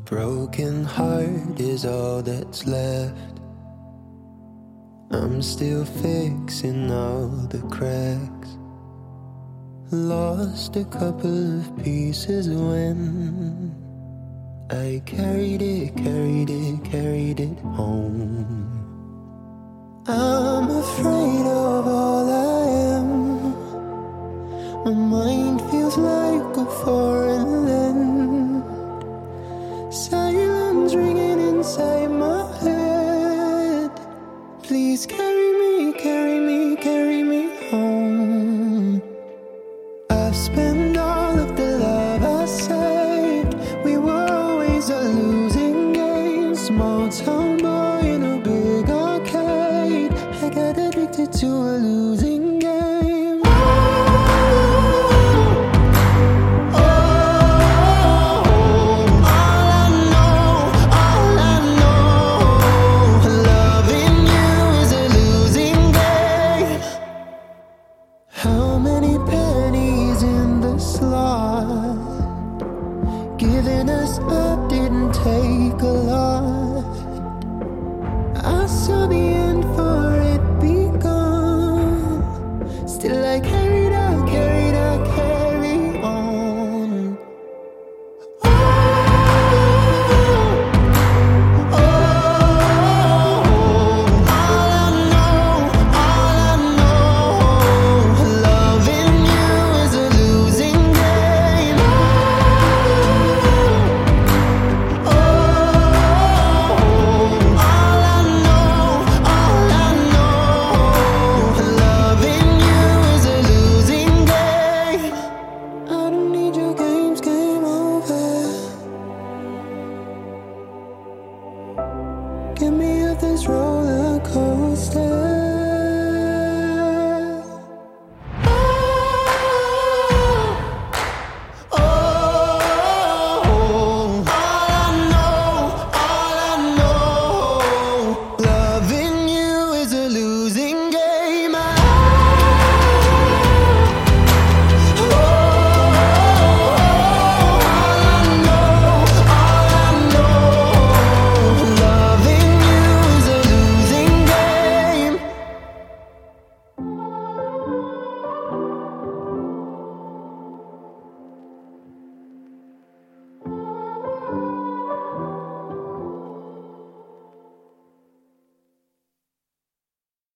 Broken heart is all that's left. I'm still fixing all the cracks. Lost a couple of pieces when I carried it home. I'm afraid of all I am. My mind feels like a foreign land. Silence ringing inside my head. Please carry me home. I've spent all of the love I saved. We were always a losing game. Small town boy in a big arcade. I got addicted to a losing game. How many pennies in the slot? Giving us up didn't take a lot. I saw the end for it begun. Still I carried on. Get me off this roller